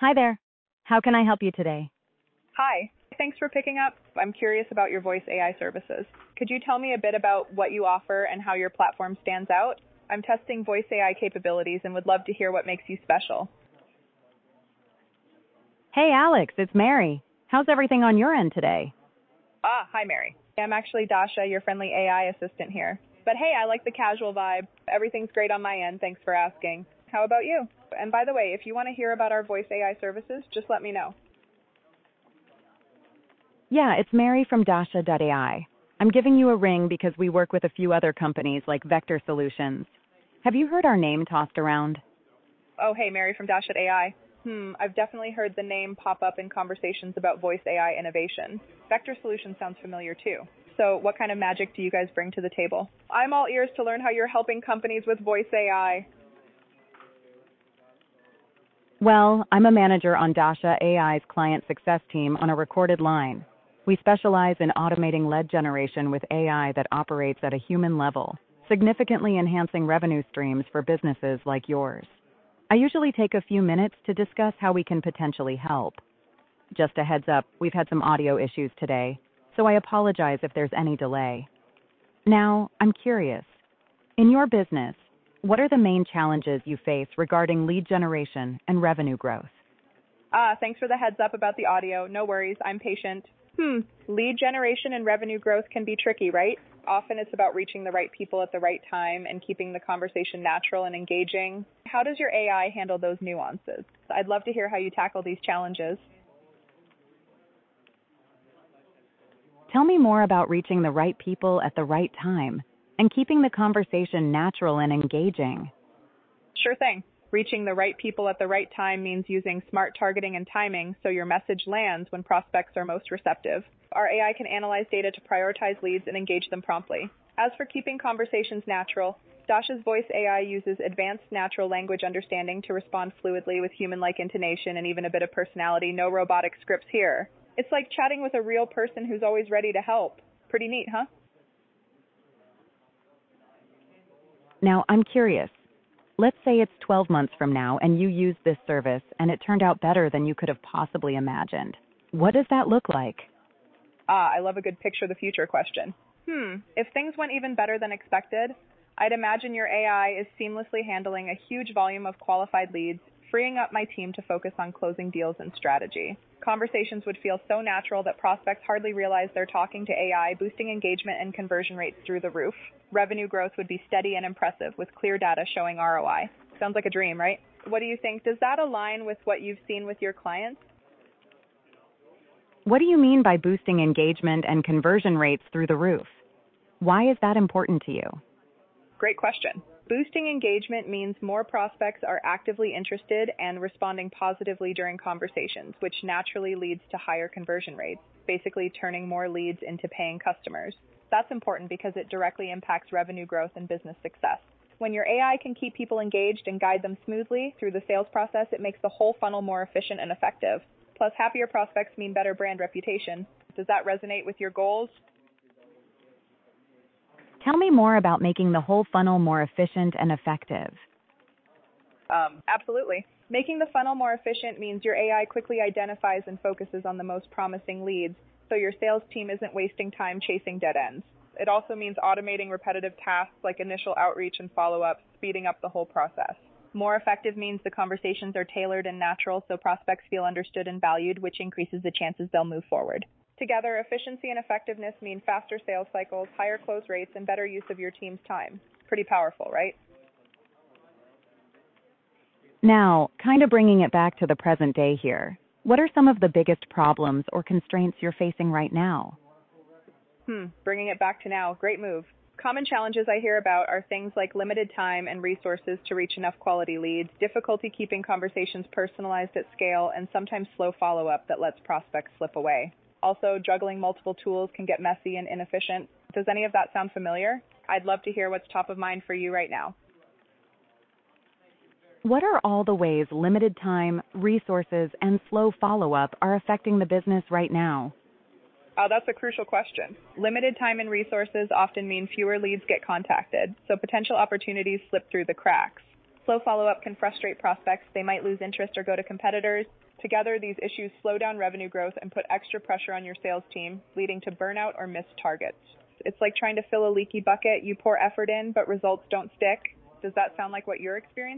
Hi there. How can I help you today? Hi. Thanks for picking up. I'm curious about your voice AI services. Could you tell me a bit about what you offer and how your platform stands out? I'm testing voice AI capabilities and would love to hear what makes you special. Hey, Alex, it's Mary. How's everything on your end today? Hi, Mary. I'm actually Dasha, your friendly AI assistant here. But hey, I like the casual vibe. Everything's great on my end. Thanks for asking. How about you? And by the way, if you want to hear about our voice AI services, just let me know. Yeah, it's Mary from Dasha.ai. I'm giving you a ring because we work with a few other companies like Vector Solutions. Have you heard our name tossed around? Oh, hey, Mary from Dash at AI. I've definitely heard the name pop up in conversations about voice AI innovation. Vector Solutions sounds familiar too. So what kind of magic do you guys bring to the table? I'm all ears to learn how you're helping companies with voice AI. Well, I'm a manager on Dasha AI's client success team on a recorded line. We specialize in automating lead generation with AI that operates at a human level, significantly enhancing revenue streams for businesses like yours. I usually take a few minutes to discuss how we can potentially help. Just a heads up, we've had some audio issues today, so I apologize if there's any delay. Now, I'm curious. In your business, what are the main challenges you face regarding lead generation and revenue growth? Thanks for the heads up about the audio. No worries, I'm patient. Lead generation and revenue growth can be tricky, right? Often it's about reaching the right people at the right time and keeping the conversation natural and engaging. How does your AI handle those nuances? I'd love to hear how you tackle these challenges. Tell me more about reaching the right people at the right time and keeping the conversation natural and engaging. Sure thing. Reaching the right people at the right time means using smart targeting and timing so your message lands when prospects are most receptive. Our AI can analyze data to prioritize leads and engage them promptly. As for keeping conversations natural, Dasha's voice AI uses advanced natural language understanding to respond fluidly with human-like intonation and even a bit of personality. No robotic scripts here. It's like chatting with a real person who's always ready to help. Pretty neat, huh? Now, I'm curious. Let's say it's 12 months from now and you use this service and it turned out better than you could have possibly imagined. What does that look like? I love a good picture of the future question. If things went even better than expected, I'd imagine your AI is seamlessly handling a huge volume of qualified leads, freeing up my team to focus on closing deals and strategy. Conversations would feel so natural that prospects hardly realize they're talking to AI, boosting engagement and conversion rates through the roof. Revenue growth would be steady and impressive, with clear data showing ROI. Sounds like a dream, right? What do you think? Does that align with what you've seen with your clients? What do you mean by boosting engagement and conversion rates through the roof? Why is that important to you? Great question. Boosting engagement means more prospects are actively interested and responding positively during conversations, which naturally leads to higher conversion rates, basically turning more leads into paying customers. That's important because it directly impacts revenue growth and business success. When your AI can keep people engaged and guide them smoothly through the sales process, it makes the whole funnel more efficient and effective. Plus, happier prospects mean better brand reputation. Does that resonate with your goals? Tell me more about making the whole funnel more efficient and effective. Absolutely. Making the funnel more efficient means your AI quickly identifies and focuses on the most promising leads, so your sales team isn't wasting time chasing dead ends. It also means automating repetitive tasks like initial outreach and follow-up, speeding up the whole process. More effective means the conversations are tailored and natural so prospects feel understood and valued, which increases the chances they'll move forward. Together, efficiency and effectiveness mean faster sales cycles, higher close rates, and better use of your team's time. Pretty powerful, right? Now, kind of bringing it back to the present day here, what are some of the biggest problems or constraints you're facing right now? Bringing it back to now, great move. Common challenges I hear about are things like limited time and resources to reach enough quality leads, difficulty keeping conversations personalized at scale, and sometimes slow follow-up that lets prospects slip away. Also, juggling multiple tools can get messy and inefficient. Does any of that sound familiar? I'd love to hear what's top of mind for you right now. What are all the ways limited time, resources, and slow follow-up are affecting the business right now? That's a crucial question. Limited time and resources often mean fewer leads get contacted, so potential opportunities slip through the cracks. Slow follow-up can frustrate prospects. They might lose interest or go to competitors. Together, these issues slow down revenue growth and put extra pressure on your sales team, leading to burnout or missed targets. It's like trying to fill a leaky bucket. You pour effort in, but results don't stick. Does that sound like what you're experiencing?